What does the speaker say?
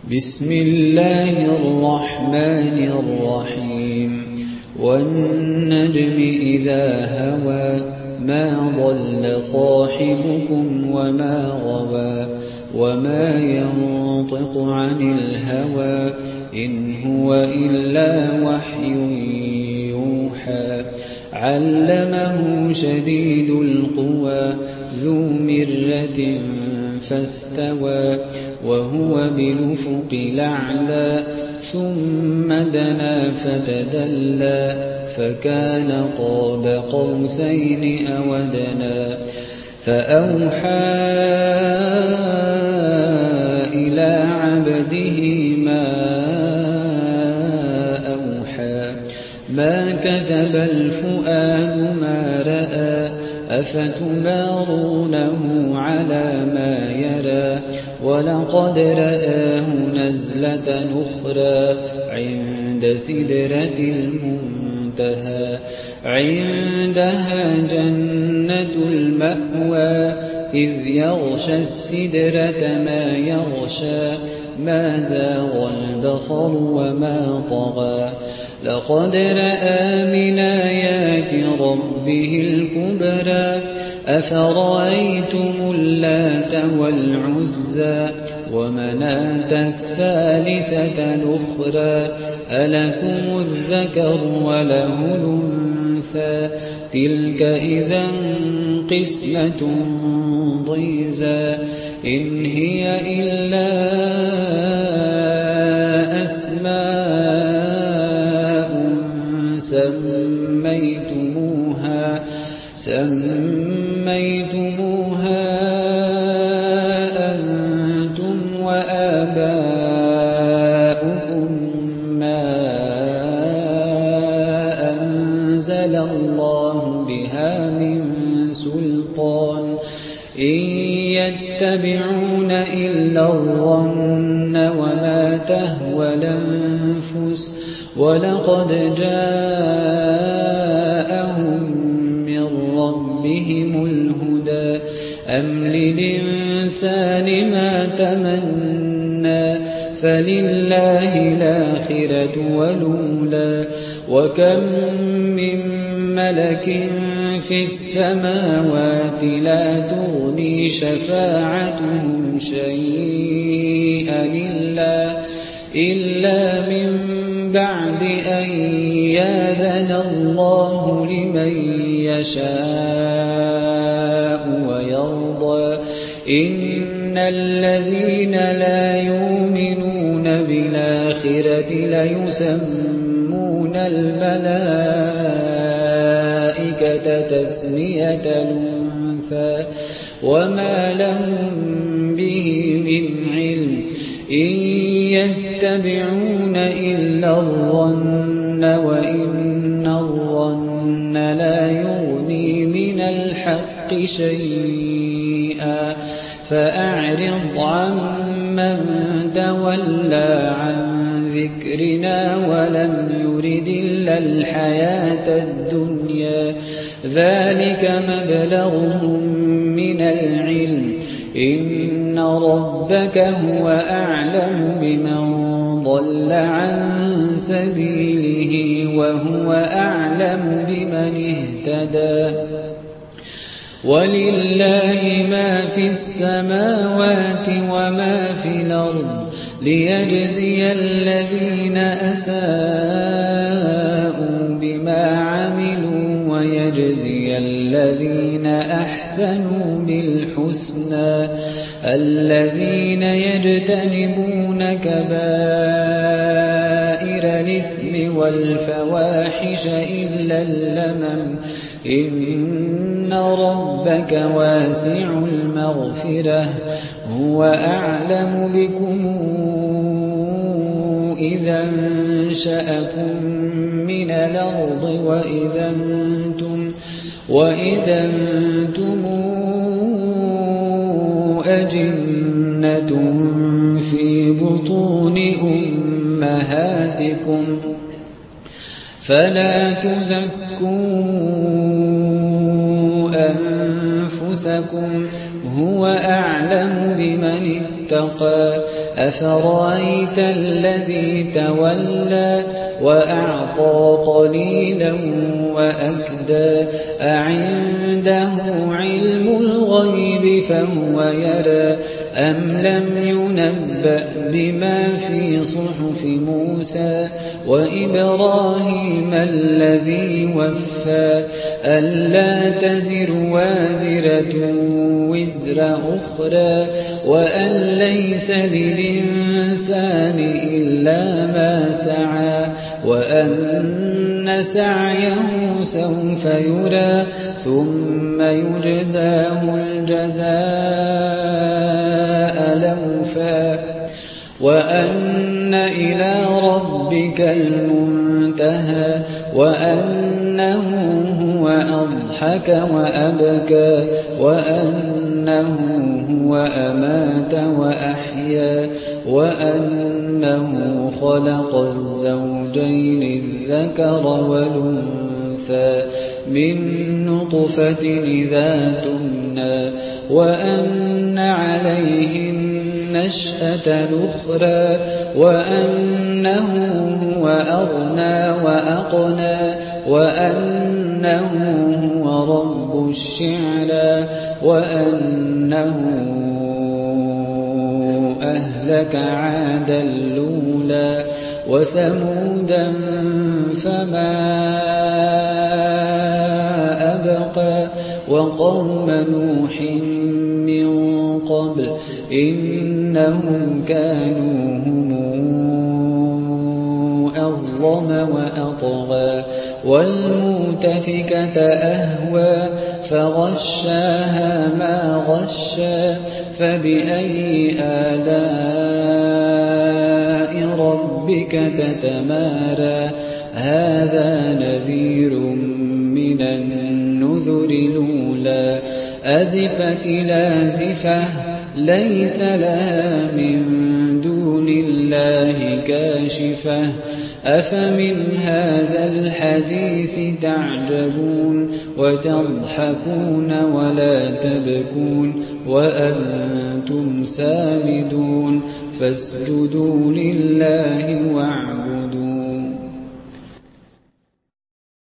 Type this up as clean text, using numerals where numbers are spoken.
بسم الله الرحمن الرحيم والنجم إذا هوى ما ضل صاحبكم وما غوى وما ينطق عن الهوى إن هو إلا وحي يوحى علمه شديد القوى ذو مرة فاستوى وهو بالأفق الأعلى ثم دنا فتدلى فكان قاب قوسين أو أدنى فأوحى إلى عبده ما أوحى ما كذب الفؤاد ما رأى أفتمارونه على ما يرى ولقد رآه نزلة أخرى عند سدرة المنتهى عندها جنة المأوى إذ يغشى السدرة ما يغشى ما زاغ البصر وما طغى لقد رأى من آيات ربه الكبرى أفرأيتم اللات والعزى ومناة الثالثة الأخرى ألكم الذكر وله الأنثى تلك إذا قسمة ضيزى إن هي إلا أسماء سميتموها أنتم وآباؤكم ما أنزل الله بها من سلطان إن يتبعون إلا الظن وما تهوى الأنفس ولقد جاءهم من ربهم الهدى أم للإنسان ما تمنى فلله الآخرة والأولى وكم من ملك في السماوات لا تغني شفاعتهم شيئا إلا من بعد أن يأذن الله لمن يشاء ويرضى إن الذين لا يؤمنون بالآخرة ليسمون الملائكة تسمية الأنثى وما لهم به من علم إن يتبعون إلا الظن وإن الظن لا يغني من الحق شيئا فأعرض عمن تولى عن ذكرنا ولم يرد إلا الحياة الدنيا ذلك مبلغهم من العلم إن ربك هو أعلم بمن ضل عن سبيله وهو أعلم بمن اهتدى ولله ما في السماوات وما في الأرض ليجزي الذين أساءوا بما عملوا ويجزي الذين أحسنوا بالحسنى الذين يجتنبون كبائر الإثم والفواحش إلا اللمم إن ربك واسع المغفرة هو أعلم بكم إذا انشأكم من الأرض وإذا أنتم أجنة في بطون أمهاتكم فلا تزكوا أنفسكم هو أعلم بمن اتقى أفرأيت الذي تولى وأعطى قليلا وأكدى أعنده علم الغيب فهو يرى أم لم ينبأ بما في صحف موسى وإبراهيم الذي وفى ألا تزر وازرة وزر أخرى وأن ليس للإنسان إلا ما سعى وأن سعيه سوف يرى ثم يجزاه الجزاء الأوفى وأن إلى ربك المنتهى وأنه هو أضحك وأبكى وأنه هو أمات وأحيا وأنه خلق الزوجين الذكر والأنثى من نطفة إذا تمنى وأن عليه النشأة الأخرى وأنه هو أغنى وأقنى وأنه هو رب الشعرى وأنه أهلك عادا الأولى وثمودا فما أبقى وقوم نوح من قبل إنهم كانوا هم أظلم وأطغى والمؤتفكة أهوى فغشاها ما غشى فبأي آلاء ربك تتمارى هذا نذير من النذر الأولى أزفت لازفة ليس لها من دون الله كاشفة أفمن هذا الحديث تعجبون وتضحكون ولا تبكون وأنتم سامدون فاسجدوا لله واعبدوا